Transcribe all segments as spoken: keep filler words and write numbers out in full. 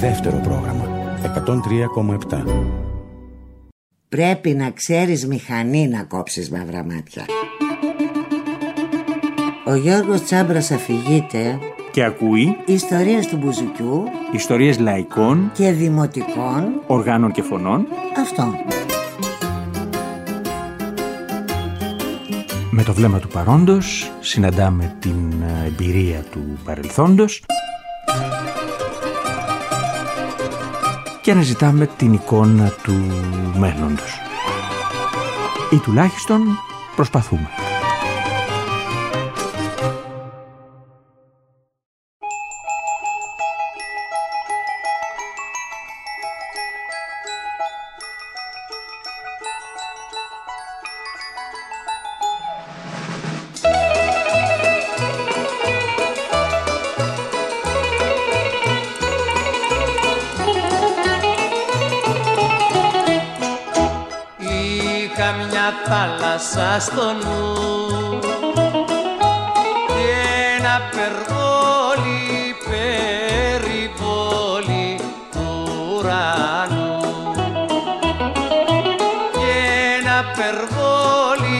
Δεύτερο πρόγραμμα εκατόν τρία κόμμα επτά. Πρέπει να ξέρεις μηχανή να κόψεις μαύρα μάτια. Ο Γιώργος Τσάμπρας αφηγείται και ακούει ιστορίες του μπουζουκιού, ιστορίες λαϊκών και δημοτικών οργάνων και φωνών. Αυτό. Με το βλέμμα του παρόντος συναντάμε την εμπειρία του παρελθόντος και αναζητάμε την εικόνα του μέλλοντος. Ή τουλάχιστον προσπαθούμε. Θάλασσα στο νου και ένα περβόλι, περιβόλι του ουρανού και ένα περβόλι,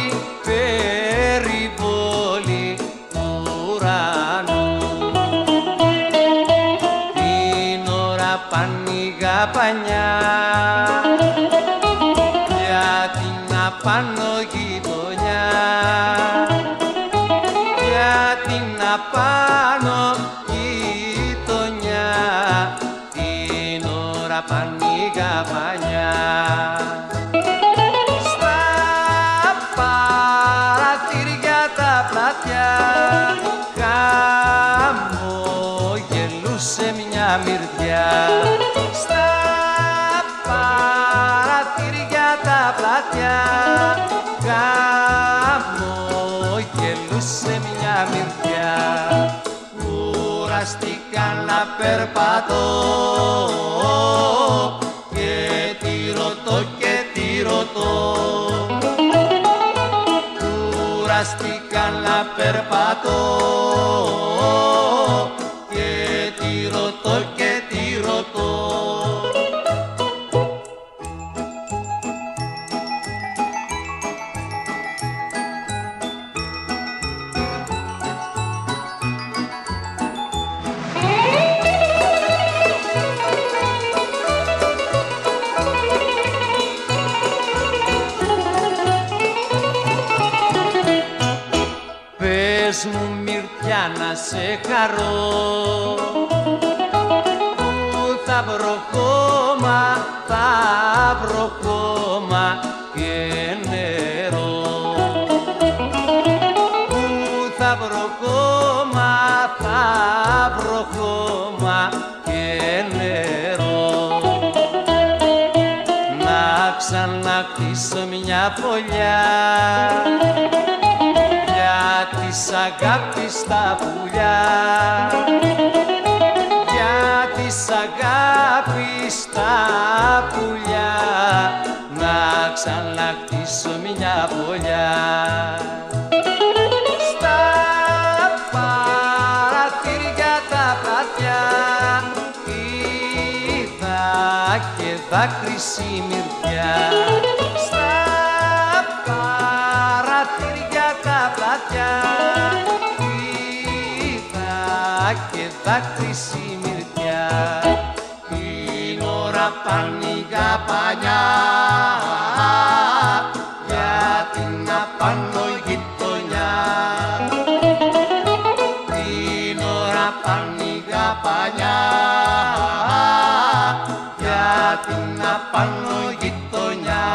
περιβόλι του ουρανού. Την ώρα πανηγά πανιά πάνω γειτονιά, για την απάνω γειτονιά, την ώρα πανηγά πανιά. Στα παραθύρια τα πλατιά χαμογελούσε μια μυρδιά. Στα παραθύρια τα πλατιά χαμογελούσε μια μυρδιά. Κουραστήκα να περπατώ και τι ρωτώ και τι ρωτώ. Κουραστήκα να περπατώ και τι ρωτώ και τι ρωτώ. Μου μυρτιά να σε χαρώ, που θα βρω χώμα, θα βρω χώμα και νερό. Που θα βρω χώμα, θα βρω χώμα και νερό. Να ξανακτήσω μια φωλιά της αγάπης τα πουλιά, για της αγάπης τα πουλιά, να ξανακτήσω μια φωλιά. Στα παραθύρια τα πλατιά είδα και δάκρυση μυρτιά. Στα παραθύρια τα πλατιά είδα και δάκρυση μυρτιά. Την ώρα πανηγά πανιά για την απάνω γειτονιά. Την ώρα πανηγά πανιά για την απάνω γειτονιά.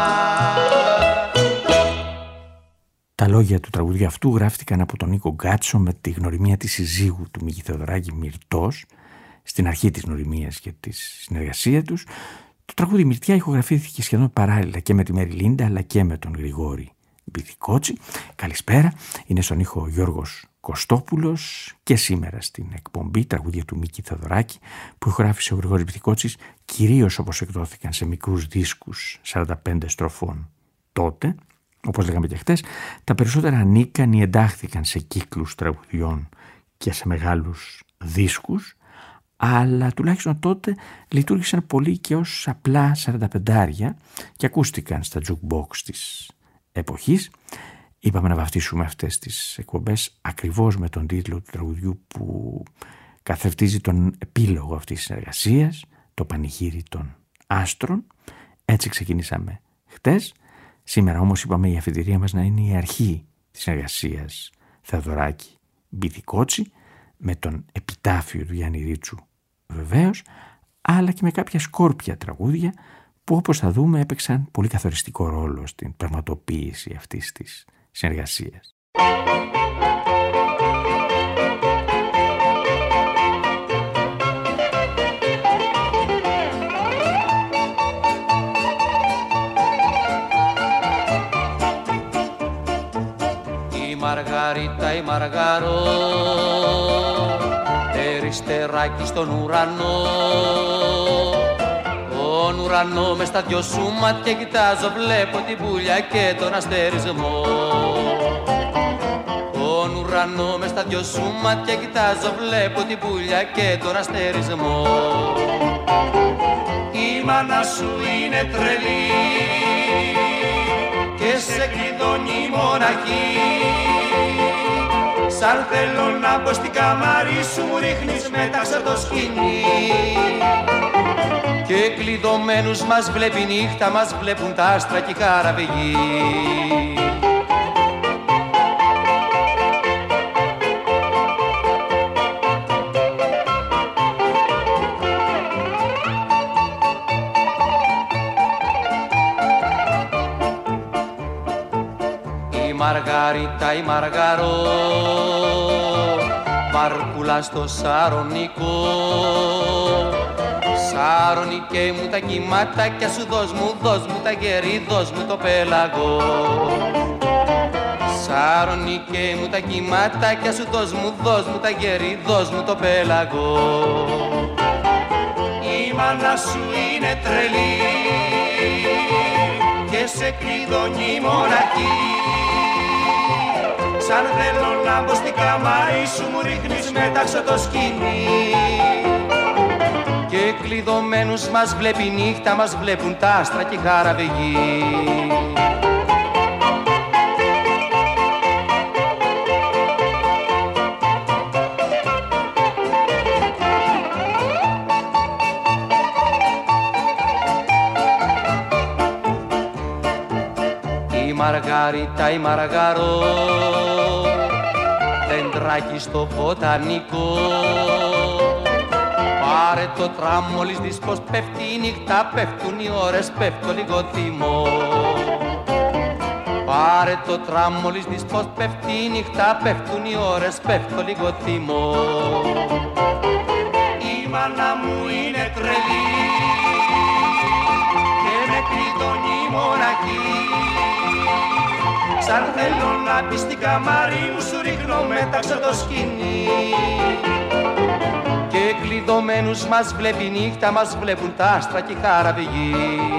Τα λόγια του τραγουδιού αυτού γράφτηκαν από τον Νίκο Γκάτσο με τη γνωριμία της συζύγου του Μίκη Θεοδωράκη, Μυρτός, στην αρχή της γνωριμίας και της συνεργασία τους. Το τραγούδι Μυρτιά ηχογραφήθηκε σχεδόν παράλληλα και με τη Μέρη Λίντα αλλά και με τον Γρηγόρη Μπιθικότσι. Καλησπέρα, είναι στον ήχο ο Γιώργος Κωστόπουλος και σήμερα στην εκπομπή τραγούδια του Μίκη Θεοδωράκη που ηχογράφησε ο Γρηγόρης Μπιθικότσης, κυρίως όπως εκδόθηκαν σε μικρούς δίσκους σαράντα πέντε στροφών τότε. Όπως λέγαμε και χτες, τα περισσότερα ανήκαν ή εντάχθηκαν σε κύκλους τραγουδιών και σε μεγάλους δίσκους, αλλά τουλάχιστον τότε λειτουργήσαν πολύ και ως απλά σαρανταπεντάρια και ακούστηκαν στα jukebox της εποχής. Είπαμε να βαφτίσουμε αυτές τις εκπομπές ακριβώς με τον τίτλο του τραγουδιού που καθευτίζει τον επίλογο αυτής της συνεργασίας, το πανηγύρι των άστρων. Έτσι ξεκινήσαμε χτες. Σήμερα όμως είπαμε η αφετηρία μας να είναι η αρχή της συνεργασίας Θεοδωράκη Μπιθικότσι, με τον επιτάφιο του Γιάννη Ρίτσου βεβαίως, αλλά και με κάποια σκόρπια τραγούδια που, όπως θα δούμε, έπαιξαν πολύ καθοριστικό ρόλο στην πραγματοποίηση αυτής της συνεργασίας. Η Μαργαρίτα η Μαργαρό, περιστεράκι στον ουρανό. Τον ουρανό μες στα δυο σου μάτια κοιτάζω, βλέπω την πουλιά και τον αστερισμό. Τον ουρανό μες στα δυο σου μάτια κοιτάζω, βλέπω την πουλιά και τον αστερισμό. Η μάνα σου είναι τρελή και σε κλειδώνει μοναχή. Σαν θέλω να μπω στην καμάρι σου, μου ρίχνεις μέταξε το σκηνή. Και κλειδωμένους μας βλέπει νύχτα, μας βλέπουν τα άστρα και η καραβηγή. Η Μαργαρίτα η Μαργαρό, βάρκουλα στο Σαρονικό. Σαρονικέ μου τα κυματάκια σου, δώσ' μου, δώσ' μου τα γερί, δώσ' μου το πέλαγο. Σαρονικέ μου τα κυματάκια σου, δώσ' μου, δώσ' μου τα γερί, δώσ' μου το πέλαγο. Η μάνα σου είναι τρελή και σε κλειδώνει μοναχή. Σαν θέλω να μπω στην καμάρι σου, μου ρίχνεις μέταξε το σκηνή. Και κλειδωμένους μας βλέπει νύχτα, μας βλέπουν τα άστρα και η χαραβηγή. Η Μαργαρίτα η Μαργαρό, δέντρακι στο βοτανικό. Πάρε το τραμ μόλις δεις πως πέφτει η νύχτα, πέφτουν οι ώρες, πέφτω λίγο θυμό. Πάρε το τραμ μόλις δεις πως πέφτει η νύχτα, πέφτουν οι ώρες, πέφτω λίγο θυμό. Η μάνα μου είναι τρελή και με κλειδώνει μοναχή. Σαν θέλω να μπει στην καμάρι μου, σου ρίχνω μέταξε το σκηνή. Και κλειδωμένους μας βλέπει νύχτα, μας βλέπουν τα άστρα και η χαραβηγή.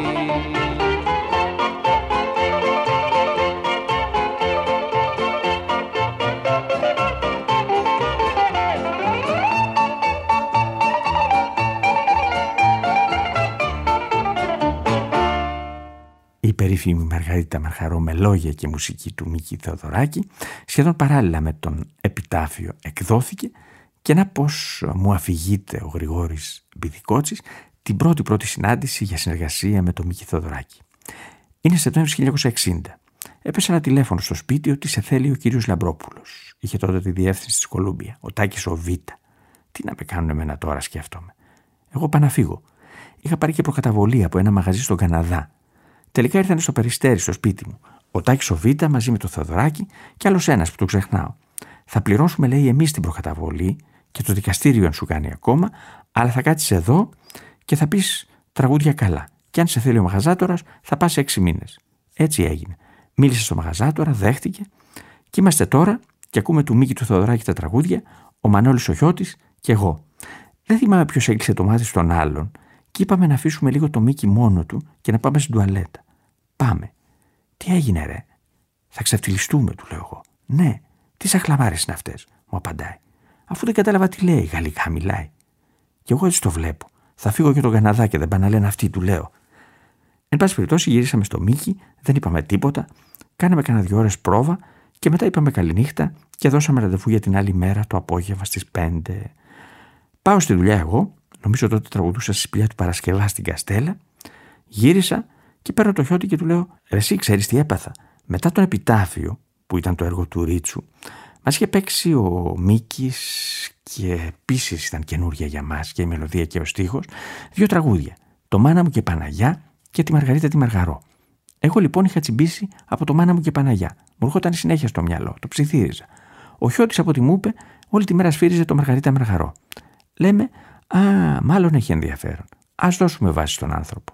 Η περίφημη Μαργαρίτα Μαρχαρό με λόγια και μουσική του Μίκη Θεοδωράκη, σχεδόν παράλληλα με τον επιτάφιο εκδόθηκε. Και να πως μου αφηγείται ο Γρηγόρης Μπιθικότσης την πρώτη πρώτη συνάντηση για συνεργασία με τον Μίκη Θεοδωράκη. Είναι Σεπτέμβριος χίλια εννιακόσια εξήντα. Έπεσε ένα τηλέφωνο στο σπίτι ότι σε θέλει ο κύριος Λαμπρόπουλος. Είχε τότε τη διεύθυνση της Κολούμπια, ο Τάκης ο Β. Τι να με κάνουν εμένα τώρα, σκέφτομαι. Εγώ πάω να φύγω. Είχα πάρει και προκαταβολή από ένα μαγαζί στον Καναδά. Τελικά ήρθαν στο Περιστέρι, στο σπίτι μου. Ο Τάκης ο Β μαζί με τον Θεοδωράκη και άλλος ένας που το ξεχνάω. Θα πληρώσουμε, λέει, εμείς την προκαταβολή και το δικαστήριο αν σου κάνει ακόμα, αλλά θα κάτσεις εδώ και θα πεις τραγούδια καλά. Και αν σε θέλει ο μαγαζάτορας, θα πας έξι μήνες. Έτσι έγινε. Μίλησε στο μαγαζάτορα, δέχτηκε και είμαστε τώρα και ακούμε του Μίκη του Θεοδωράκη τα τραγούδια, ο Μανώλης ο Χιώτης και εγώ. Δεν θυμάμαι ποιος έκλεισε το μάτι στον άλλον και είπαμε να αφήσουμε λίγο το Μίκη μόνο του και να πάμε στην τουαλέτα. Πάμε. Τι έγινε, ρε? Θα ξεφτυλιστούμε, του λέω εγώ. Ναι. Τι σαχλαμάρες είναι αυτές, μου απαντάει. Αφού δεν κατάλαβα τι λέει, γαλλικά μιλάει. Και εγώ έτσι το βλέπω. Θα φύγω για τον Καναδά και δεν πάνε να λένε αυτοί, του λέω. Εν πάση περιπτώσει, γυρίσαμε στο Μίκη, δεν είπαμε τίποτα, κάναμε κανένα δύο ώρες πρόβα και μετά είπαμε καληνύχτα και δώσαμε ραντεβού για την άλλη μέρα το απόγευμα στις πέντε. Πάω στη δουλειά εγώ, νομίζω τότε τραγουδούσα στη σπηλιά του Παρασκευά στην Καστέλα, γύρισα και παίρνω το Χιώτη και του λέω: «Ρε εσύ, ξέρεις τι έπαθα? Μετά τον Επιτάφιο, που ήταν το έργο του Ρίτσου, μας είχε παίξει ο Μίκης και επίσης ήταν καινούργια για μας και η μελωδία και ο στίχος, δύο τραγούδια. Το Μάνα μου και Παναγιά και τη Μαργαρίτα τη Μαργαρό. Εγώ λοιπόν είχα τσιμπήσει από το Μάνα μου και Παναγιά. Μου έρχονταν συνέχεια στο μυαλό, το ψιθύριζα. Ο Χιώτης από ό,τι μου είπε, όλη τη μέρα σφύριζε το Μαργαρίτα Μαργαρό. Λέμε, α, μάλλον έχει ενδιαφέρον. Ας δώσουμε βάση στον άνθρωπο.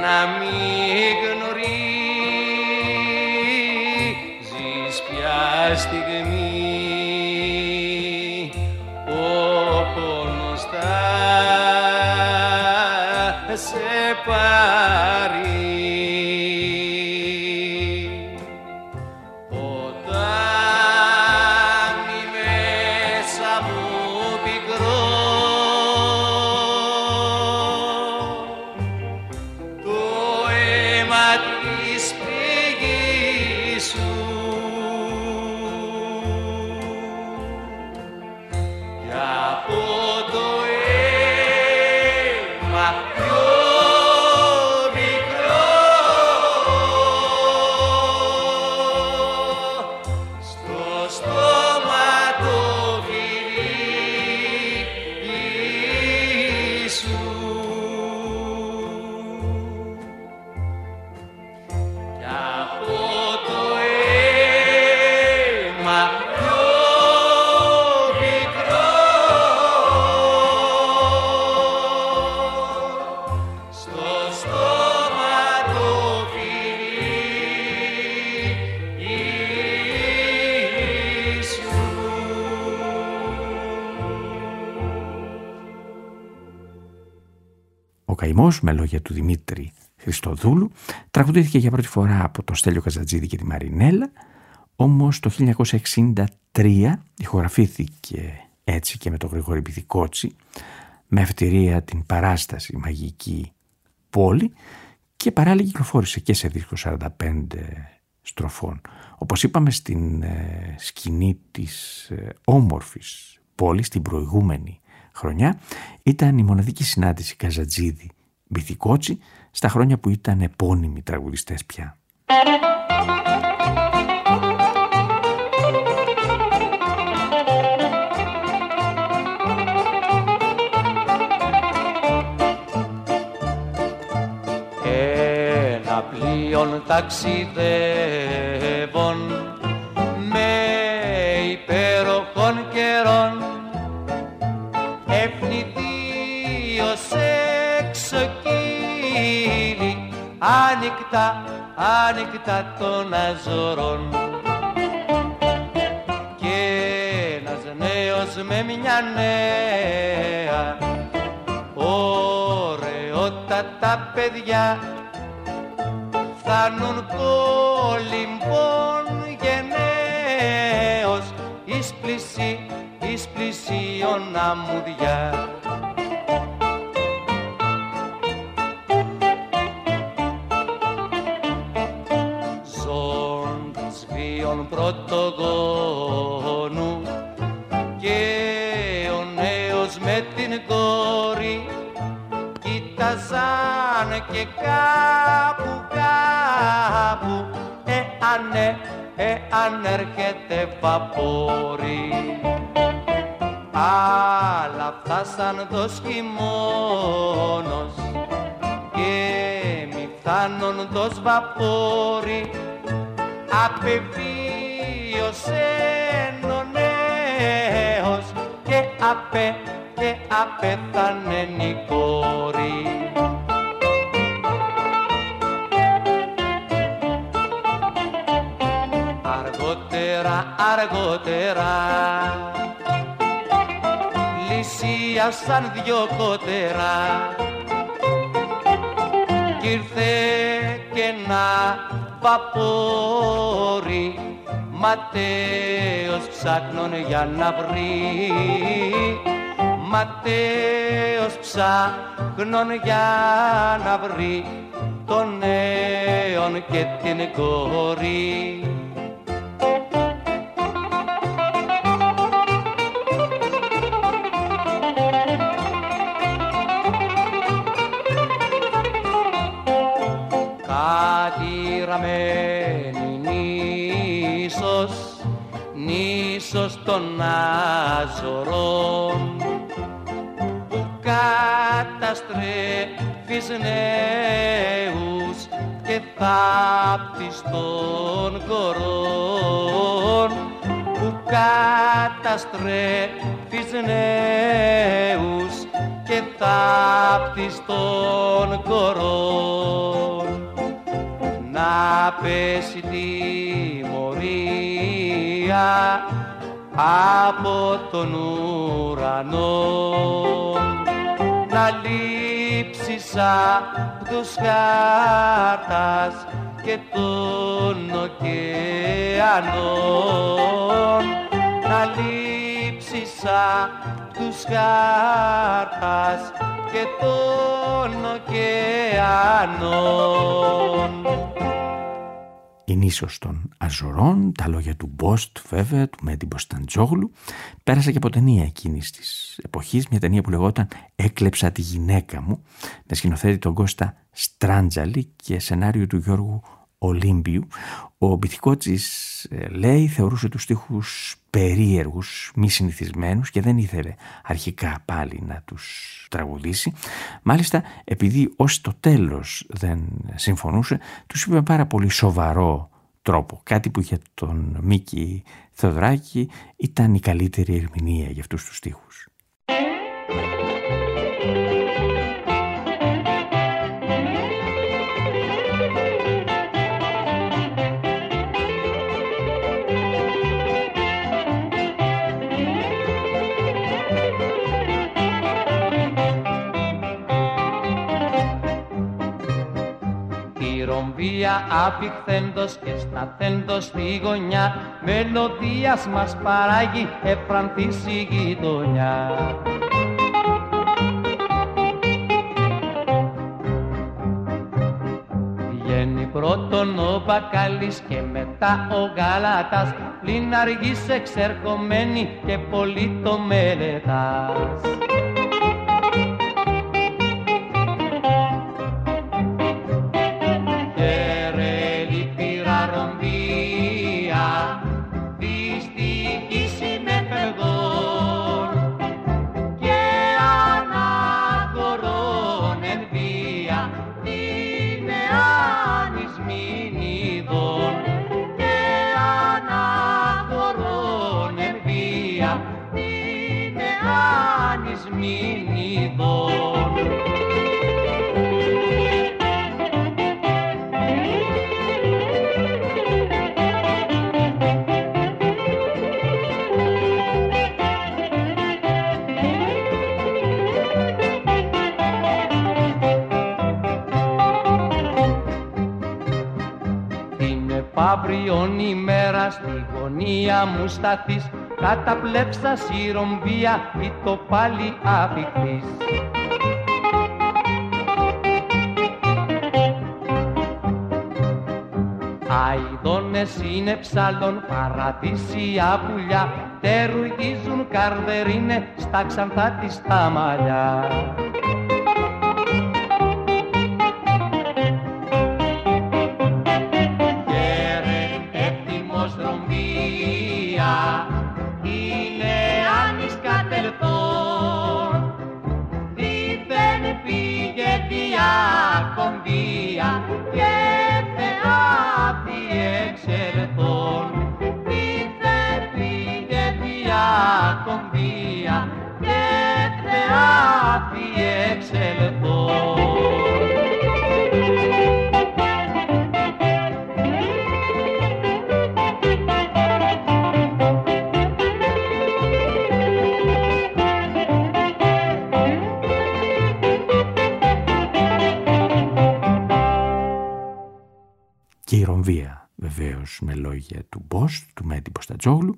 Πια στιγμή ο πόνος θα σε πάρει. Ο Καημός, με λόγια του Δημήτρη Χριστοδούλου, τραγουδήθηκε για πρώτη φορά από τον Στέλιο Καζατζίδη και τη Μαρινέλα, όμως το χίλια εννιακόσια εξήντα τρία ηχογραφήθηκε έτσι και με τον Γρηγόρη Πυθικότσι, με αυτηρία την παράσταση «Μαγική πόλη» και παράλληλα κυκλοφόρησε και σε δίσκο σαράντα πέντε στροφών. Όπως είπαμε, στην ε, σκηνή της ε, όμορφης πόλης την προηγούμενη χρονιά ήταν η μοναδική συνάντηση Καζατζίδη Πυθικότσι στα χρόνια που ήταν επώνυμοι τραγουδιστές πια. Ένα πλοίον ταξιδεύων με υπέροχων καιρών, ευνηδίως εξοκύλει άνοιχτα, άνοιχτα των αζωρών. Και ένας νέος με μια νέα, ωραιότατα παιδιά, φθάνουν κολυμπών γενναίος εις πλησί, εις πλησίον αμμουδιά. Ζών της βίων πρωτογόνου και ο νέος με την κόρη κοίταζαν και κάπου κάπου εάν, εάν έρχεται βαπόρι. Αλλά φτάσαν το χειμώνος και μη φτάνοντος βαπόρι, απεβίωσε ο νέος και απέ, και απέθανε η κόρη. Αργότερα, αργότερα λυσίασαν δυο κότερα κι ήρθε και ένα βαπόρι, Ματέος ψάχνον για να βρει, Ματέος ψάχνον για να βρει τον νέον και την κόρη. Κατηραμένη νήσος, νήσος των Αζωρών, που καταστρέφεις νέους και θάπτεις των κορών, που καταστρέφεις νέους και θάπτεις των κορών. Να πέσει τιμωρία φωτιά από τον ουρανό, να λείψει απ' τους χάρτας και των ωκεανών, να λείψει απ' τους χάρτας και των ωκεανών. Η νήσος των Αζωρών, τα λόγια του Μπόστ βέβαια, του Μέντι Μποσταντζόγλου, πέρασε και από ταινία εκείνης της εποχής, μια ταινία που λεγόταν «Έκλεψα τη γυναίκα μου», με σκηνοθέτη τον Κώστα Στράντζαλη και σενάριο του Γιώργου Ολύμπιου. Ο Μπιθικότσης, λέει, θεωρούσε τους στίχους περίεργους, μη συνηθισμένους και δεν ήθελε αρχικά πάλι να τους τραγουδήσει. Μάλιστα, επειδή ως το τέλος δεν συμφωνούσε, τους είπε με πάρα πολύ σοβαρό τρόπο, κάτι που για τον Μίκη Θεοδωράκη ήταν η καλύτερη ερμηνεία για αυτούς τους στίχους. Ρομβία απειχθέντος και σταθέντος στη γωνιά, μελωδίας μας παράγει εφρανθής η γειτονιά. Βγαίνει πρώτον ο Μπακάλης και μετά ο Γαλάτας, πλην αργής εξερχομένη και πολύ το μελετάς. Αύριον ημέρα στη γωνία μου σταθείς, καταπλέψας η ρομβία ή το πάλι απειχθείς. Αηδόνες είναι ψάλλον, παραδείσια πουλιά, τερουγίζουν καρδερίνε στα ξανθά της τα μαλλιά. Και η Ρομβία, βεβαίως, με λόγια του Μπόστ, του Μέντι Μποσταντζόγλου.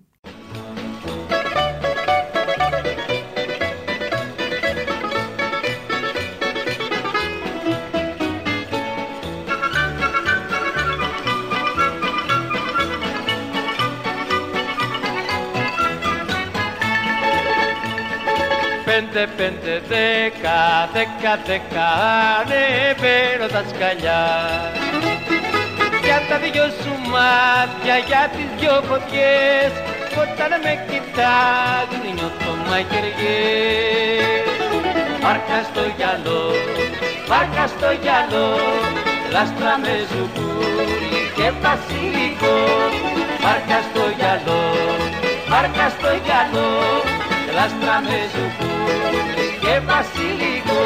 Πέντε, πέντε, δέκα, δέκα, δέκα, ανεβαίνω τα σκαλιά. Για τα δυο σου μάτια, για τις δυο φωτιές, όταν με κοιτάζουν νιώθω μαχαιριές. Βάρκα στο γυαλό, βάρκα στο γυαλό, λάστρα με ζουκούρι και βασιλικό. Βάρκα στο γυαλό, βάρκα στο γυαλό, λάστρα με ζουκούρι και βασιλικό.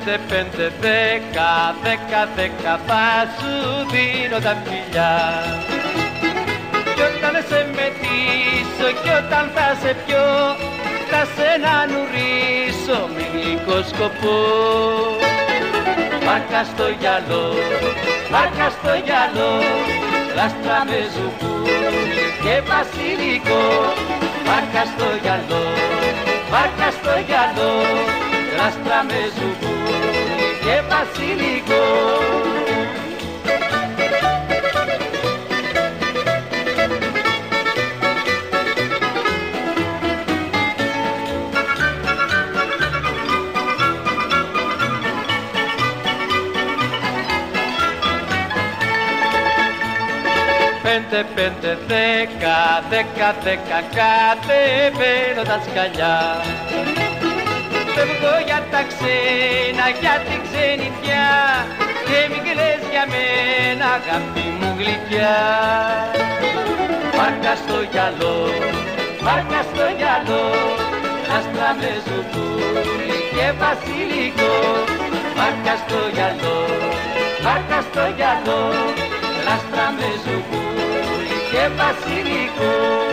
Πέντε, πέντε, δέκα, δέκα, δέκα θα σου δίνω τα φιλιά. Κι όταν σε μετήσω κι όταν θα σε πιω, θα σε να νουρίσω με γλυκό σκοπό. Βάρκα στο γυαλό, βάρκα στο γυαλό, λάστρα με ζουβούνι και βασιλικό. Βάρκα στο γυαλό, βάρκα στο γυαλό, λάστρα με ζουβούνι και βασιλικό. Πέντε, πέντε, δέκα, δέκα, δέκα, κατεβαίνω τα σκαλιά. Φεύγω για τα ξένα, για την ξενιτιά, και μην κλαις για μένα, αγάπη μου γλυκιά. Βάρκα στο γυαλό, βάρκα στο γυαλό, λάστρα με ζουβούνι και βασιλικό. Βάρκα στο γυαλό, βάρκα στο γυαλό, λάστρα με ζουβούνι και βασιλικό.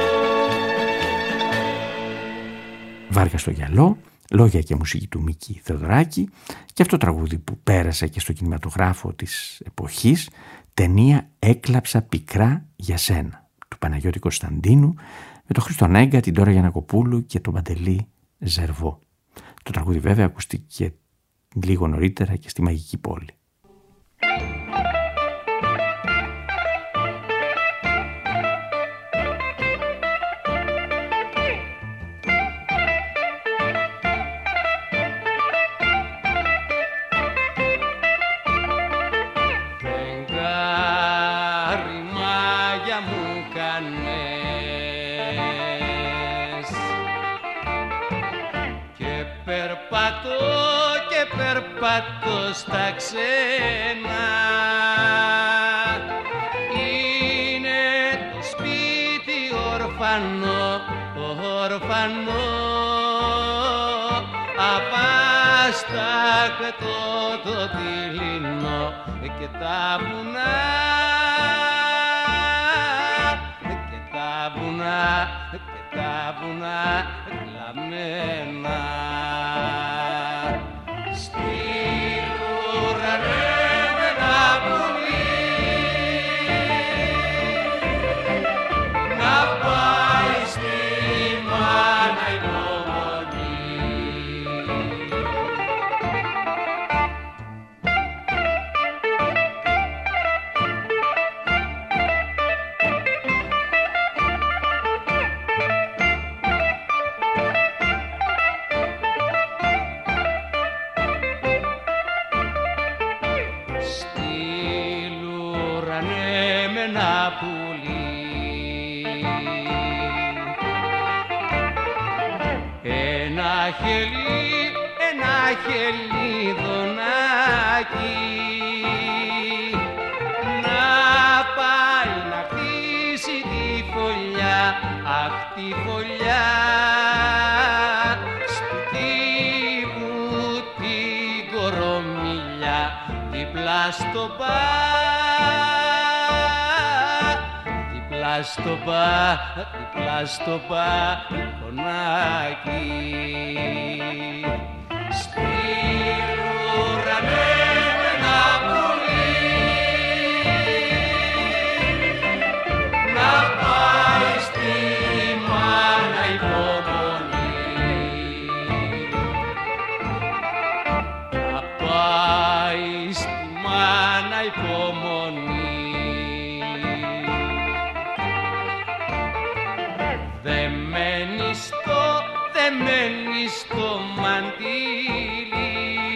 Βάρκα στο γυαλό, λόγια και μουσική του Μίκη Θεοδωράκη, και αυτό τραγούδι που πέρασε και στο κινηματογράφο της εποχής, ταινία «Έκλαψα πικρά για σένα» του Παναγιώτη Κωνσταντίνου, με τον Χρήστο Νέγκα, την Ντόρα Γιαννακοπούλου και τον Παντελή Ζερβό. Το τραγούδι βέβαια ακούστηκε λίγο νωρίτερα και στη Μαγική Πόλη. Περπατώ στα ξένα, είναι το σπίτι ορφανό, ορφανό, αβάσταχτο το δειλινό και τα βουνά, και τα βουνά, και τα βουνά κλαμμένα. Χελιδονάκι να πάει να χτίσει τη φωλιά, αχ τη φωλιά, σπιτί μου την κορομιλιά, δίπλα στο πα, δίπλα στο πα, δίπλα στο παλκονάκι. Στο μαντίλι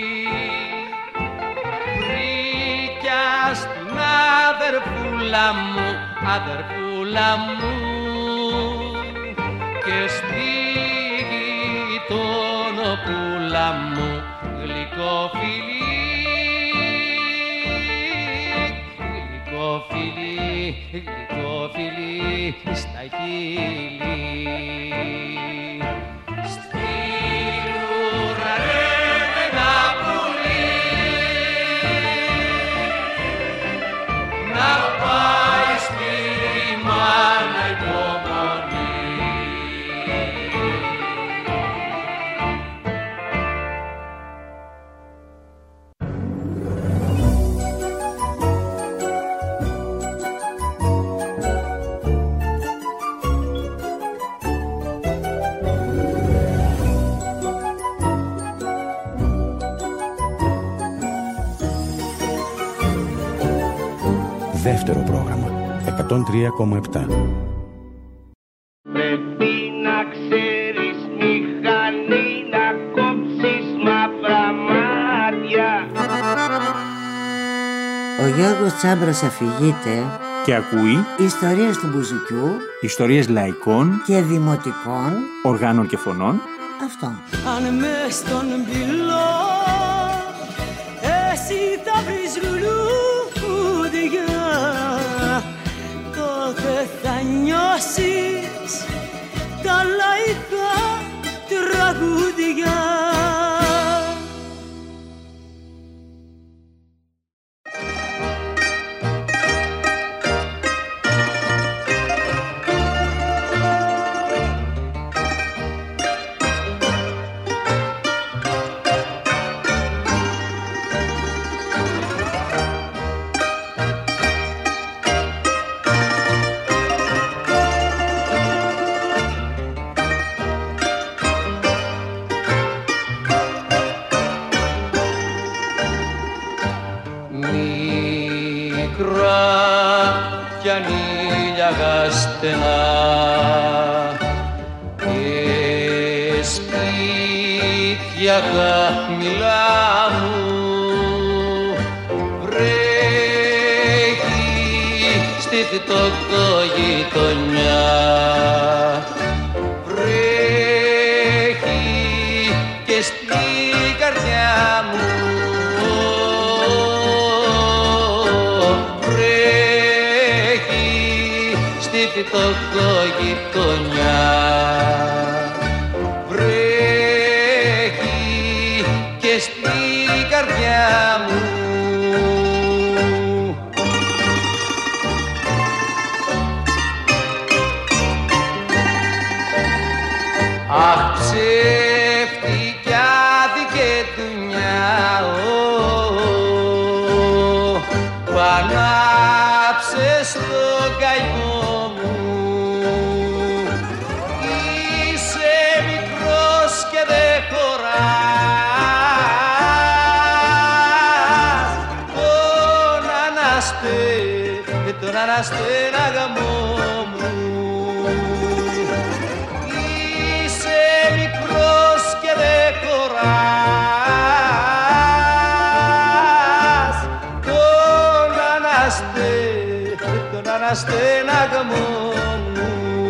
βρήκια στην αδερφούλα μου, αδερφούλα μου, και στη γειτονοπούλα μου γλυκό φιλί, γλυκό φιλί, γλυκό φιλί στα χείλη. Ουρανέ με ένα πουλί Δεύτερο πρόγραμμα. εκατόν τρία κόμμα επτά. Πρέπει να ξέρεις μηχανή να κόψεις μαύρα μάτια. Ο Γιώργος Τσάμπρας αφηγείται Και ακούει ιστορίες του μπουζουκιού ιστορίες λαϊκών και δημοτικών οργάνων και φωνών. Αυτό. Αν μες στον πυλό εσύ θα βρεις λουλούδια, τότε θα νιώσεις τα λαϊκά τραγούδια. Στενά και σπίτια χαμηλά μου βρέχει στη φτωχογειτονιά, βρέχει και στη καρδιά μου, φτωχογειτονιά, βρέχει και στην καρδιά μου. Αχ, ψεύτικια δικαιτουνιά, πανάψε στο καημό. Τον αναστέναγαμό μου είσαι μικρός και δεν χωράς τον αναστε, τον αναστέναγαμό μου.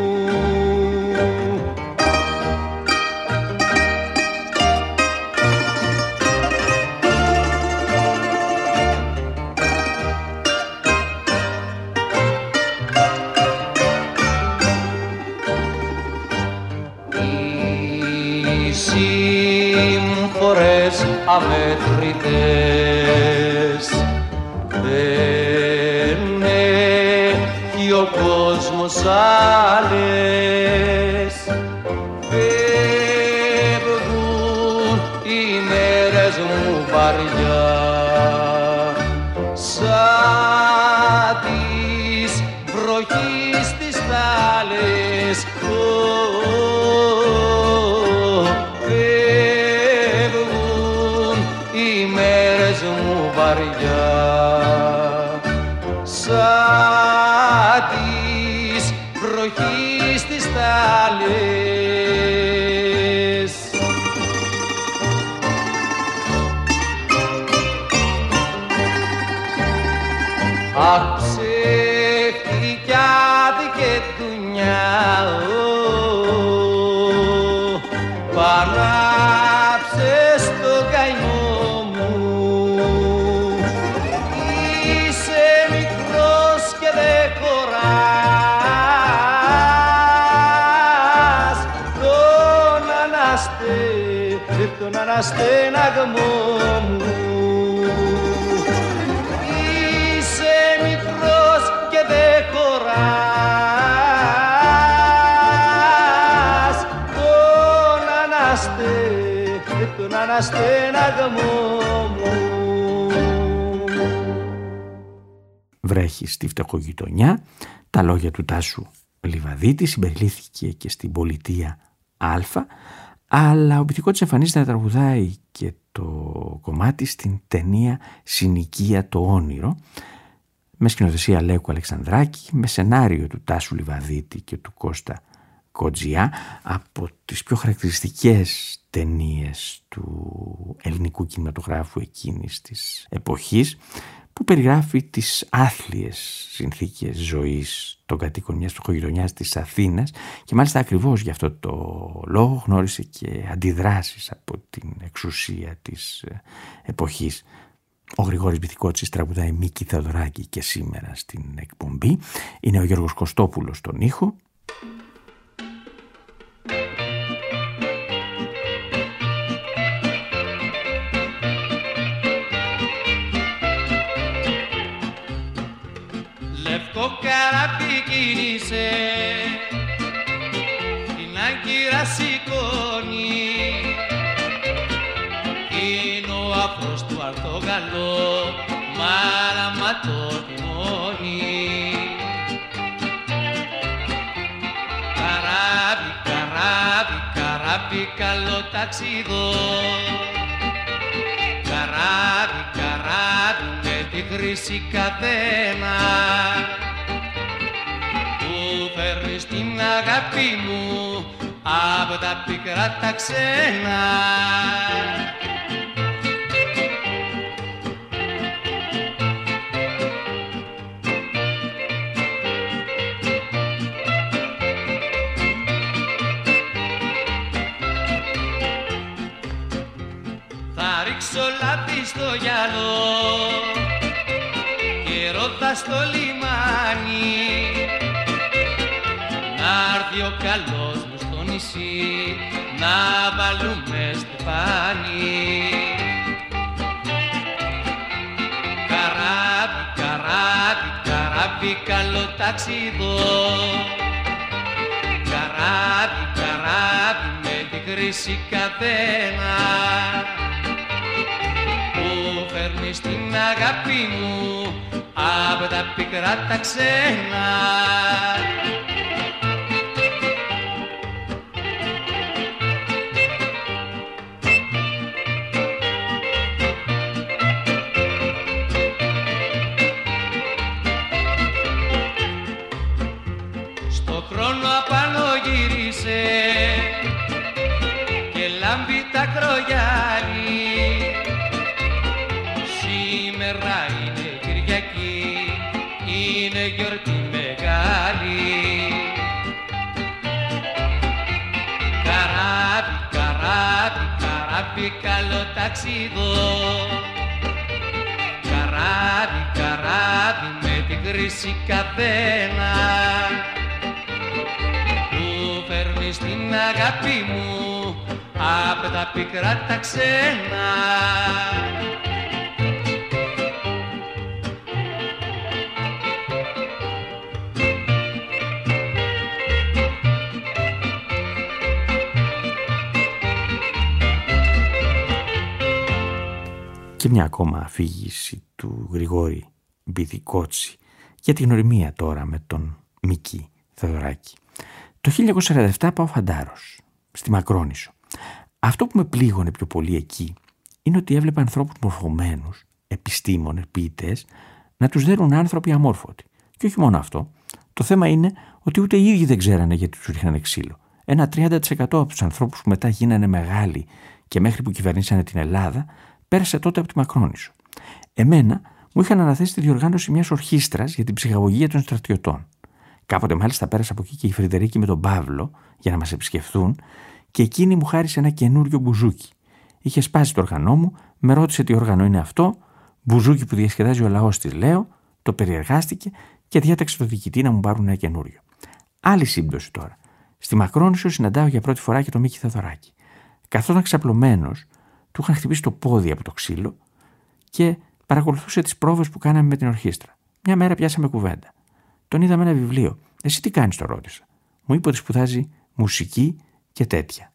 Σύμφορες αμέτρητες δεν έχει ο κόσμος άλλες, φεύγουν οι μέρες μου βαριά σαν της βροχής τις θάλες. Βαριά σαν της βροχής τις θάλες. Αχ, ψεύτικια δικαιτουνιά, πανάψε στο καημό. Τον αναστέναγαμό μου είσαι μικρός και δεν χωράς τον αναστε, τον αναστέναγαμό μου. Βρέχει στη φτωχογειτονιά. Τα λόγια του Τάσου Λιβαδίτη συμπεριλήφθηκε και στην πολιτεία Α, αλλά ο Μπιθικώτης εμφανίζεται να τραγουδάει και το κομμάτι στην ταινία «Συνοικία το όνειρο», με σκηνοθεσία Λέκου Αλεξανδράκη, με σενάριο του Τάσου Λιβαδίτη και του Κώστα Κοτζιά, από τις πιο χαρακτηριστικές ταινίες του ελληνικού κινηματογράφου εκείνης της εποχής, που περιγράφει τις άθλιες συνθήκες ζωής των κατοίκων μιας φτωχογειτονιάς της Αθήνας, και μάλιστα ακριβώς γι' αυτό το λόγο γνώρισε και αντιδράσεις από την εξουσία της εποχής. Ο Γρηγόρης Μπιθικότσης τραγουδάει Μίκη Θεοδωράκη και σήμερα στην εκπομπή. Είναι ο Γιώργος Κωστόπουλος στον ήχο. Λευκό καράβι κίνησε, την άγκυρα σηκώνει, είναι ο αφρός του Αρθογαλό, μάραμα το τιμόνι. Καράβι, καράβι, καράβι, καλό ταξίδο, καράβι, καράβι, με τη χρυσή καδένα, που φέρνεις την αγάπη μου απ' τα πικρά τα ξένα. Θα ρίξω λάδι στο γυαλό και ρόδα στο λιμάνι, να'ρθεί ο καλός μου στο νησί, να βάλουμε στεφάνι. Καράβι, καράβι, καράβι, καλό ταξίδο, καράβι, καράβι, με τη χρυσή καδένα, που φέρνεις την αγάπη μου απ' τα πικρά τα ξένα. Στο χρόνο απάνω γύρισε και λάμπει τα κρογιάλι, σήμερα είναι Κυριακή, είναι γιορτή μεγάλη. Καράβι, καράβι, καράβι, καλό ταξίδο, καράβι, καράβι, με τη χρυσή καδένα, που φέρνεις την αγάπη μου απ' τα πικρά τα ξένα. Και μια ακόμα αφήγηση του Γρηγόρη Μπιθικότση για την γνωριμία τώρα με τον Μίκη Θεοδωράκη. Το χίλια εννιακόσια σαράντα επτά πάω Φαντάρος, στη Μακρόνισσο. Αυτό που με πλήγωνε πιο πολύ εκεί είναι ότι έβλεπα ανθρώπους μορφωμένους, επιστήμονες, ποιητές, να τους δέρουν άνθρωποι αμόρφωτοι. Και όχι μόνο αυτό. Το θέμα είναι ότι ούτε οι ίδιοι δεν ξέρανε γιατί τους ρίχνανε ξύλο. Ένα τριάντα τοις εκατό από τους ανθρώπους που μετά γίνανε μεγάλοι και μέχρι που κυβερνήσανε την Ελλάδα πέρασε τότε από τη Μακρόνισσο. Εμένα μου είχαν αναθέσει τη διοργάνωση μιας ορχήστρας για την ψυχαγωγία των στρατιωτών. Κάποτε μάλιστα πέρασε από εκεί και η Φρεντερίκη με τον Παύλο για να μας επισκεφθούν, και εκείνη μου χάρισε ένα καινούριο μπουζούκι. Είχε σπάσει το όργανό μου, με ρώτησε τι όργανο είναι αυτό, μπουζούκι που διασκεδάζει ο λαός της, λέω, το περιεργάστηκε και διάταξε το διοικητή να μου πάρουν ένα καινούριο. Άλλη σύμπτωση τώρα. Στη Μακρόνισσο συναντάω για πρώτη φορά και τον Μίκη Θεοδωράκη. Καθόταν ξαπλωμένος, του είχαν χτυπήσει το πόδι από το ξύλο και παρακολουθούσε τις πρόβες που κάναμε με την ορχήστρα. Μια μέρα πιάσαμε κουβέντα. Τον είδα με ένα βιβλίο. Εσύ τι κάνεις, το ρώτησα. Μου είπε ότι σπουδάζει μουσική και τέτοια.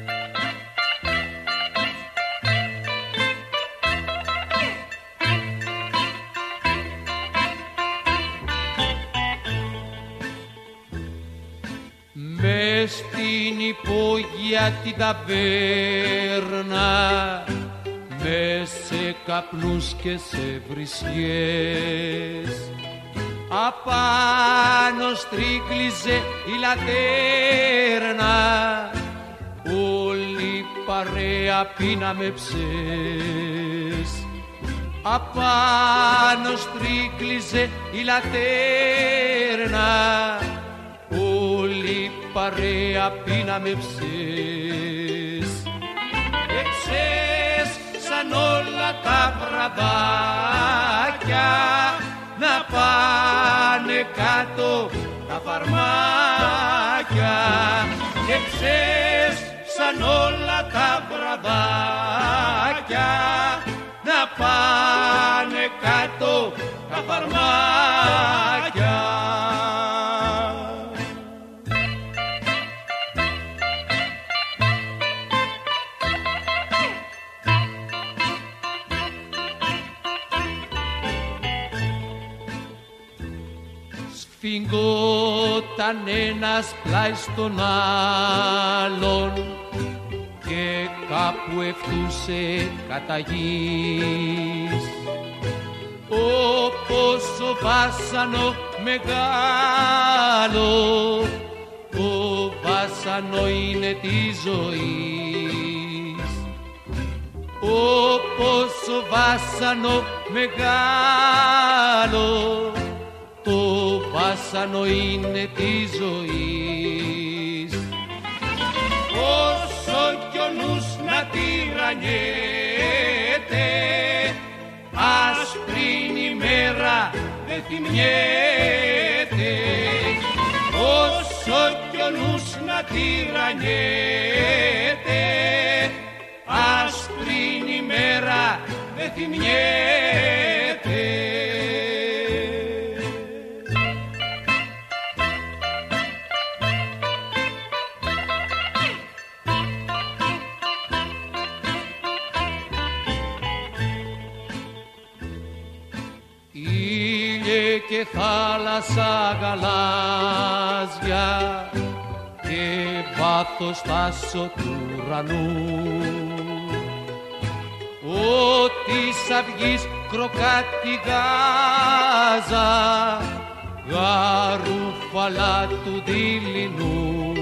Μες στην υπόγεια την ταβέρνα, μες σε καπνούς και σε βρισιές, απάνω στρίκλιζε η λατέρνα, όλη παρέα πίναμε ψες. Απάνω στρίκλιζε η λατέρνα, όλη παρέα πίναμε ψες. Και ψες σαν όλα τα βραδάκια να πάνε κάτω τα φαρμάκια. Και ψες σαν όλα τα βραδάκια να πάνε κάτω τα φαρμάκια. Σφιγγόταν ένας πλάι στον άλλον και κάπου ευτούσε κατά γης, όπως ο βάσανο μεγάλο, το βάσανο είναι της ζωής. Όπως ο βάσανο μεγάλο, το βάσανο είναι της ζωής. Όσο κι ο νους να τυραννιέται, άσπρην ημέρα δεν θυμιέται. Όσο κι ο νους να τυραννιέται, άσπρην ημέρα δεν θυμιέται. Και θάλασσα γαλάζια και βάθος τάσο του ουρανού, ότι σ' αυγής κροκάτι γάζα, γαρούφαλα του δειλινού.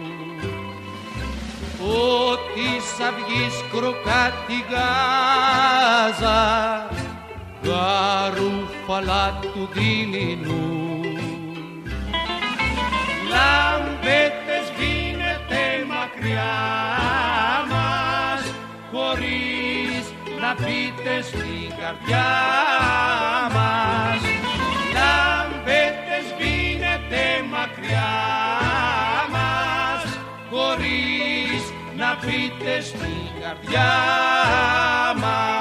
Ότι σ' αυγής κροκάτι γάζα, γαρούφαλα του δειλινού. Λάμπετε σβήνετε μακριά μας, χωρίς να πείτε στην καρδιά μας. Λάμπετε σβήνετε μακριά μας, χωρίς να πείτε στην καρδιά μας.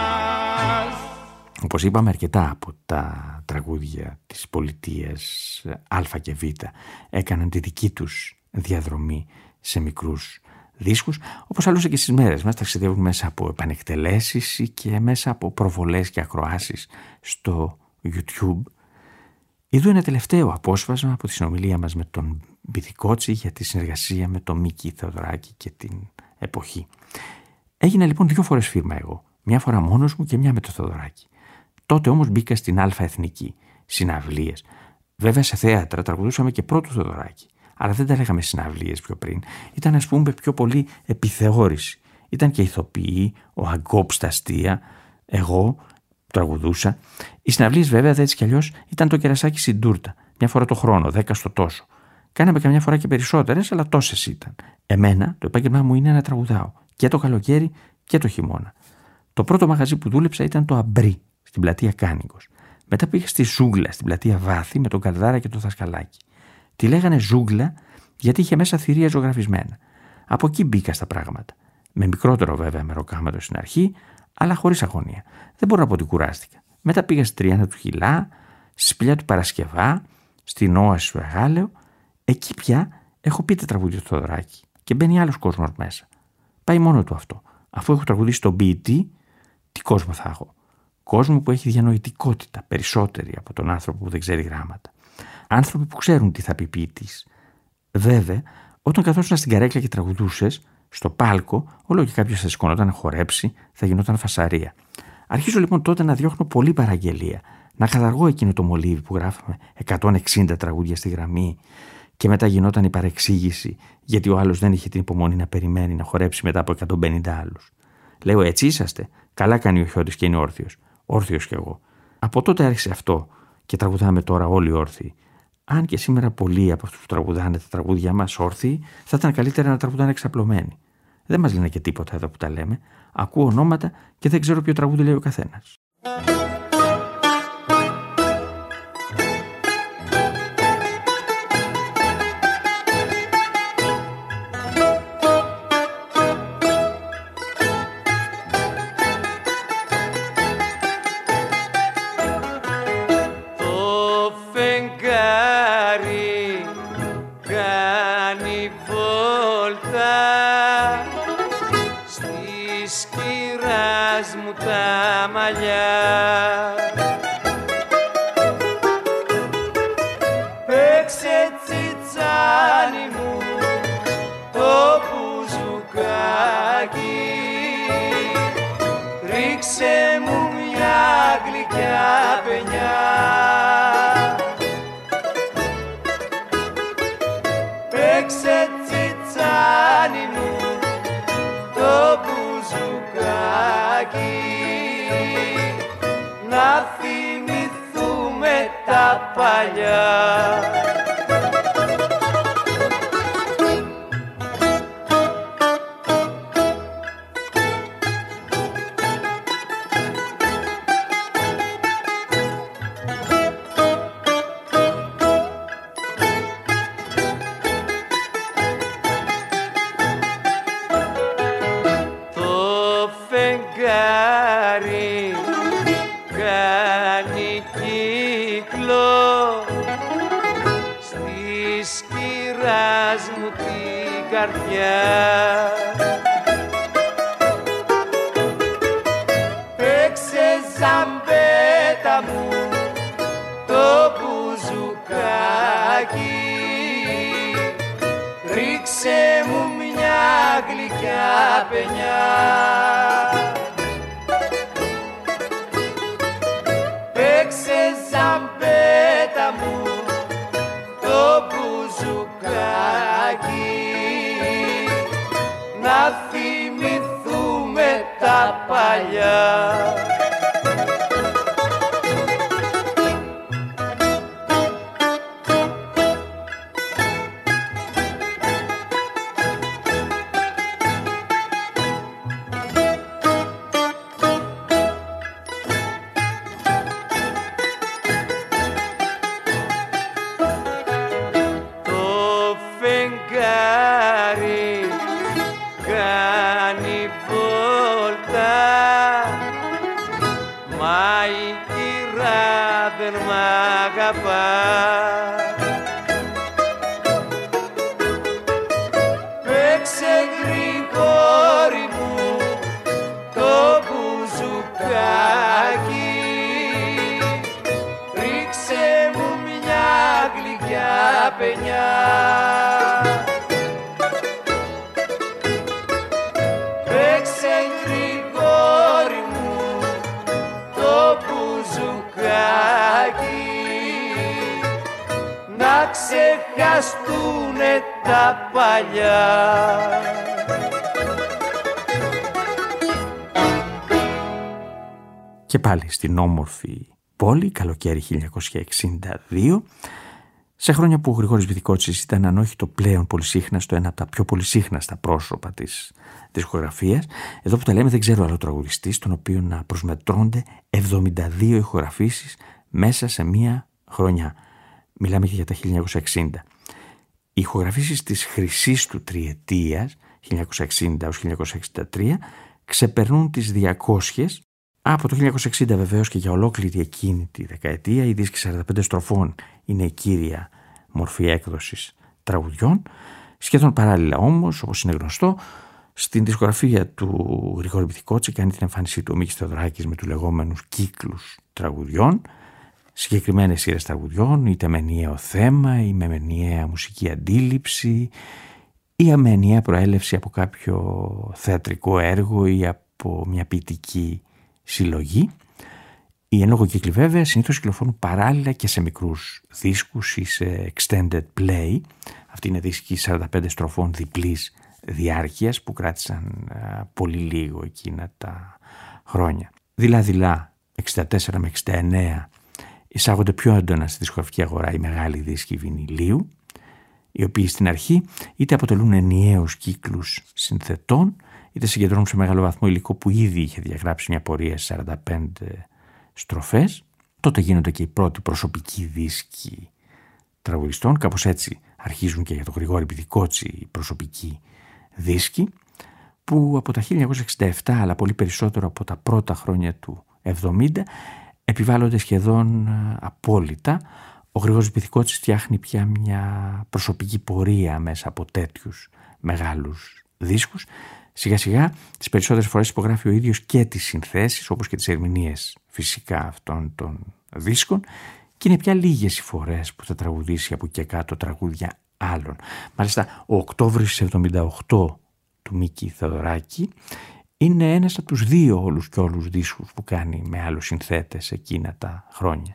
Όπως είπαμε, αρκετά από τα τραγούδια της πολιτείας Α και Β έκαναν τη δική τους διαδρομή σε μικρούς δίσκους, όπως άλλωστε και στις μέρες μας ταξιδεύουν μέσα από επανεκτελέσεις και μέσα από προβολές και ακροάσεις στο YouTube. Εδώ ένα τελευταίο απόσπασμα από τη συνομιλία μας με τον Μπιθικότσι για τη συνεργασία με τον Μίκη Θεοδωράκη και την εποχή. Έγινα λοιπόν δύο φορές φίρμα εγώ, μια φορά μόνος μου και μια με το Θεοδωράκη. Τότε όμως μπήκα στην Α Εθνική, συναυλίες. Βέβαια σε θέατρα τραγουδούσαμε και πρώτο Θεοδωράκη, αλλά δεν τα λέγαμε συναυλίες πιο πριν. Ήταν, ας πούμε, πιο πολύ επιθεώρηση. Ήταν και ηθοποιοί, ο Αγκόπ στα αστεία, εγώ τραγουδούσα. Οι συναυλίες βέβαια έτσι κι αλλιώς ήταν το κερασάκι στην τούρτα, μια φορά το χρόνο, δέκα στο τόσο. Κάναμε καμιά φορά και περισσότερες, αλλά τόσες ήταν. Εμένα το επάγγελμά μου είναι να τραγουδάω και το καλοκαίρι και το χειμώνα. Το πρώτο μαγαζί που δούλεψα ήταν το Αμπρί, στην πλατεία Κάνικος. Μετά πήγα στη Ζούγκλα, στην πλατεία Βάθη, με τον Καρδάρα και το Δασκαλάκι. Τη λέγανε Ζούγκλα γιατί είχε μέσα θηρία ζωγραφισμένα. Από εκεί μπήκα στα πράγματα. Με μικρότερο βέβαια μεροκάματο στην αρχή, αλλά χωρίς αγωνία. Δεν μπορώ να πω ότι κουράστηκα. Μετά πήγα στη Τριάννα του Χιλά, στη Σπηλιά του Παρασκευά, στην Όαση του Εγάλεο. Εκεί πια έχω πει τα τραγούδια του Θεοδωράκη και μπαίνει άλλος κόσμος μέσα. Πάει μόνο του αυτό. Αφού έχω τραγουδίσει τον ποιητή, τι κόσμο θα έχω. Κόσμο που έχει διανοητικότητα περισσότερη από τον άνθρωπο που δεν ξέρει γράμματα. Άνθρωποι που ξέρουν τι θα πει ποιητής. Βέβαια, όταν καθόσουν στην καρέκλα και τραγουδούσες, στο πάλκο, όλο και κάποιος θα σηκωνόταν να χορέψει, θα γινόταν φασαρία. Αρχίζω λοιπόν τότε να διώχνω πολύ παραγγελία, Να καταργώ εκείνο το μολύβι που γράφαμε εκατόν εξήντα τραγούδια στη γραμμή και μετά γινόταν η παρεξήγηση γιατί ο άλλος δεν είχε την υπομονή να περιμένει να χορέψει μετά από εκατόν πενήντα άλλους. Λέω, έτσι είσαστε? Καλά κάνει ο Χιώτης και είναι όρθιος. Όρθιος κι εγώ. Από τότε άρχισε αυτό και τραγουδάμε τώρα όλοι όρθιοι. Αν και σήμερα πολλοί από αυτούς που τραγουδάνε τα τραγούδια μας όρθιοι, θα ήταν καλύτερα να τραγουδάνε εξαπλωμένοι. Δεν μας λένε και τίποτα εδώ που τα λέμε. Ακούω ονόματα και δεν ξέρω ποιο τραγούδι λέει ο καθένας. Ξεχαστούνε τα παλιά. Και πάλι στην όμορφη πόλη, καλοκαίρι χίλια εννιακόσια εξήντα δύο, σε χρόνια που ο Γρηγόρης Βιτικότσης ήταν αν όχι το πλέον πολυσύχναστο, ένα από τα πιο πολυσύχναστα πρόσωπα της δισκογραφίας. Εδώ που τα λέμε δεν ξέρω άλλο τραγουδιστή στον οποίο να προσμετρώνται εβδομήντα δύο ηχογραφήσεις μέσα σε μία χρονιά. Μιλάμε και για τα χίλια εννιακόσια εξήντα. Οι ηχογραφήσεις της χρυσής του τριετίας, χίλια εννιακόσια εξήντα έως χίλια εννιακόσια εξήντα τρία, ξεπερνούν τις διακόσιες. Από το χίλια εννιακόσια εξήντα βεβαίως και για ολόκληρη εκείνη τη δεκαετία οι δίσκοι σαράντα πέντε στροφών είναι η κύρια μορφή έκδοσης τραγουδιών. Σχεδόν παράλληλα όμως, όπως είναι γνωστό, στην δισκογραφία του Γρηγόρη Βιτικότση κάνει την εμφάνισή του ο Μίκης Θεοδωράκης με τους λεγόμενους κύκλους τραγουδιών, συγκεκριμένες σειρές τραγουδιών, είτε με ενιαίο θέμα ή με ενιαία μουσική αντίληψη ή με ενιαία προέλευση από κάποιο θεατρικό έργο ή από μια ποιητική συλλογή. Οι εν λόγω κύκλοι βέβαια συνήθως κυκλοφορούν παράλληλα και σε μικρούς δίσκους ή σε extended play. Αυτή είναι δίσκοι σαράντα πέντε στροφών διπλής διάρκειας που κράτησαν α, πολύ λίγο εκείνα τα χρόνια. Δειλά-δειλά εξήντα τέσσερα με εξήντα εννέα εισάγονται πιο έντονα στη δισκογραφική αγορά οι μεγάλοι δίσκοι βινιλίου, οι οποίοι στην αρχή είτε αποτελούν ενιαίους κύκλους συνθετών, είτε συγκεντρώνουν σε μεγάλο βαθμό υλικό που ήδη είχε διαγράψει μια πορεία σε σαράντα πέντε στροφές. Τότε γίνονται και οι πρώτοι προσωπικοί δίσκοι τραγουδιστών, κάπως έτσι αρχίζουν και για τον Γρηγόρη Πηδικότσι οι προσωπικοί δίσκοι, που από τα χίλια εννιακόσια εξήντα επτά αλλά πολύ περισσότερο από τα πρώτα χρόνια του εβδομήντα επιβάλλονται σχεδόν απόλυτα. Ο Γρηγόρης Πηδικότσης φτιάχνει πια μια προσωπική πορεία μέσα από τέτοιους μεγάλους δίσκους. Σιγά σιγά τις περισσότερες φορές υπογράφει ο ίδιος και τις συνθέσεις, όπως και τις ερμηνείες φυσικά αυτών των δίσκων, και είναι πια λίγες οι φορές που θα τραγουδήσει από και κάτω τραγούδια άλλων. Μάλιστα ο Οκτώβρης εβδομήντα οκτώ του Μίκη Θεοδωράκη είναι ένας από τους δύο όλους και όλους δίσκους που κάνει με άλλους συνθέτες εκείνα τα χρόνια.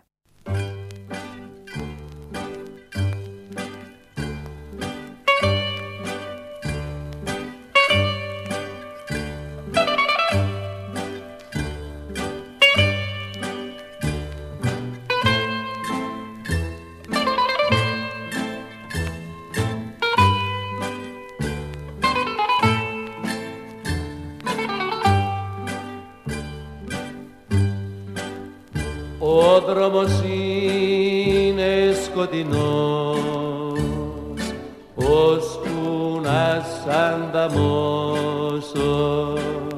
Ο δρόμος είναι σκοτεινός, ώσπου να σ' ανταμώσω.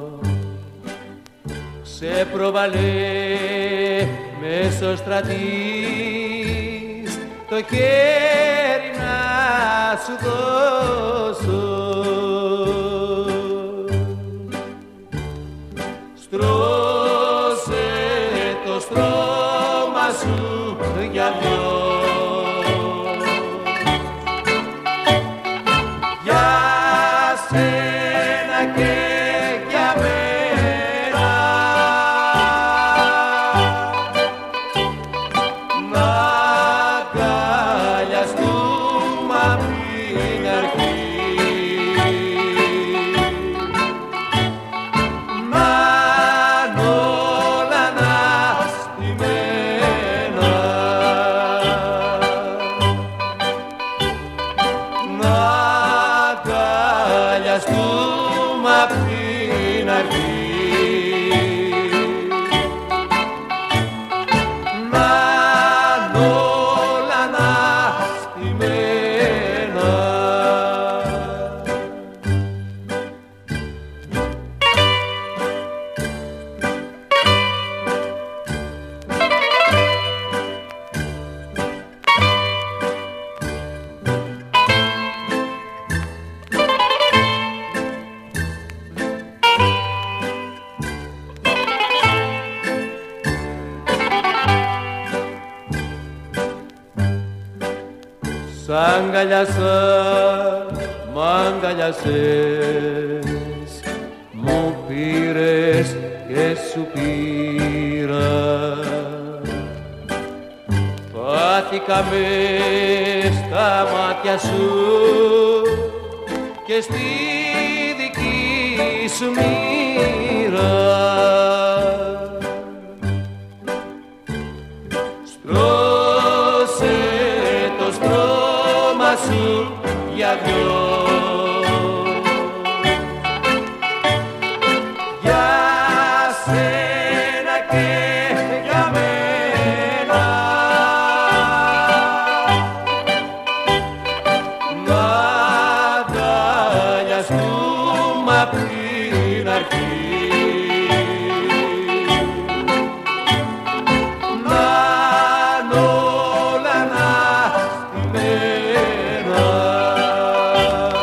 Ξεπροβαλέ μέσω στρατής το χέρι να σου δώσω. Στρώσε το στρώμα σου για δυο. Για σένα και για μένα να αγκαλιαστούμε απ' την αρχή. Σ' αγκαλιάσα, μ' αγκαλιάσες, μου πήρες και σου πήρα. Πάθηκαμε στα μάτια σου και στη δική σου μοίρα. Στρώσε το στρώμα σου για δυο. Για σένα και για μένα να αγκαλιαστούμε απ' την αρχή. Να όλα να στημένα.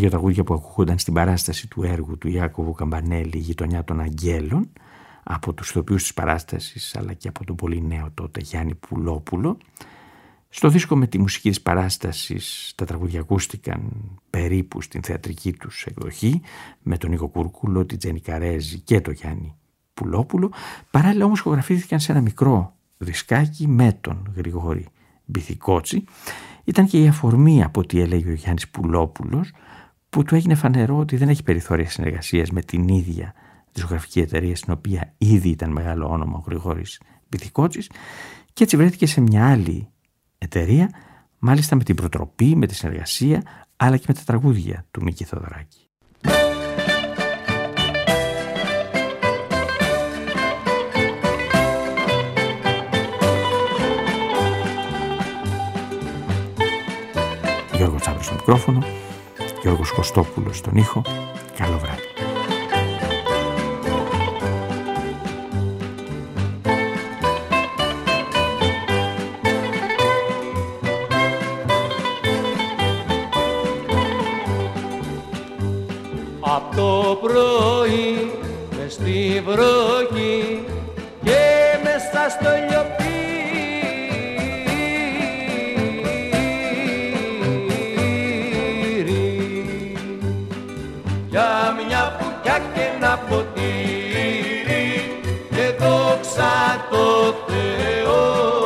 τραγούδια που ακούγονταν στην παράσταση του έργου του Ιάκωβου Καμπανέλη «Η γειτονιά των Αγγέλων» από τους ηθοποιούς της παράστασης αλλά και από τον πολύ νέο τότε Γιάννη Πουλόπουλο. Στο δίσκο με τη μουσική της παράστασης τα τραγούδια ακούστηκαν περίπου στην θεατρική τους εκδοχή με τον Νίκο Κουρκούλο, την Τζέννη Καρέζη και τον Γιάννη Πουλόπουλο. Παράλληλα όμως ηχογραφήθηκαν σε ένα μικρό δισκάκι με τον Γρηγόρη Μπιθικότσι. Ήταν και η αφορμή από ό,τι έλεγε ο Γιάννης Πουλόπουλος, που του έγινε φανερό ότι δεν έχει περιθώρια συνεργασίας με την ίδια δισκογραφική εταιρεία στην οποία ήδη ήταν μεγάλο όνομα ο Γρηγόρης Μπιθικότσης, και έτσι βρέθηκε σε μια άλλη εταιρεία, μάλιστα με την προτροπή, με τη συνεργασία αλλά και με τα τραγούδια του Μίκη Θεοδωράκη. Γιώργο Τσάμπρος στο μικρόφωνο, Γιώργος Κωστόπουλος στον ήχο. Καλό βράδυ. Απ' το πρωί μες στη βροχή και μέσα στο λιοπύρι για μια πουκιά και ένα ποτήρι και δόξα τω Θεώ,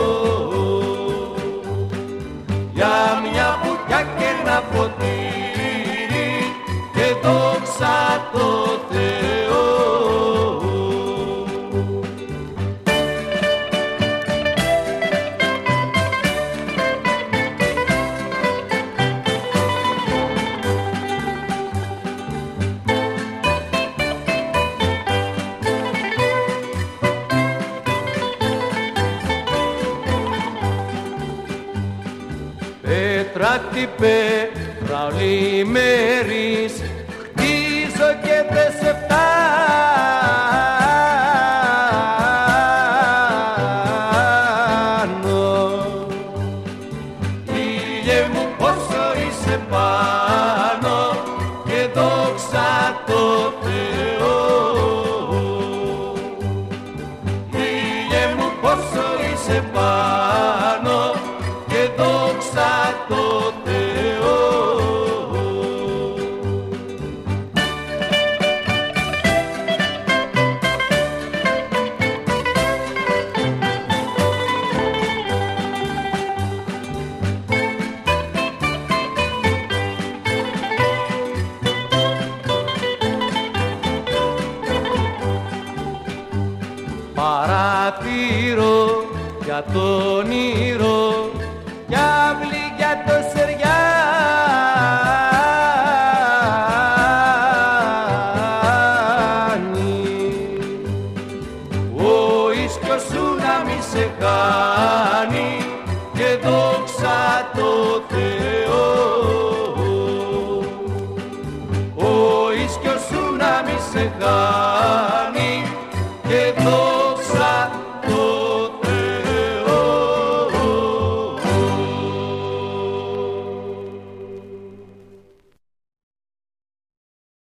για μια πουκιά και ένα ποτήρι και δόξα τω Θεώ. Πέτρα τι πέτρα ολημερής, χτίζω και δε σε φτάνω. Ήλιε μου πόσο είσαι πάνω και δόξα τω Θεώ. Ήλιε μου πόσο είσαι πάνω και δόξα τω Θεώ. Παρατηρώ για τον ήρω κι αυλή για το Σεριάνι. Ο ίσκιος σου να μη σε χάνει και δόξα τω Θεώ. Ο ίσκιος σου να μη σε χάνει και δόξα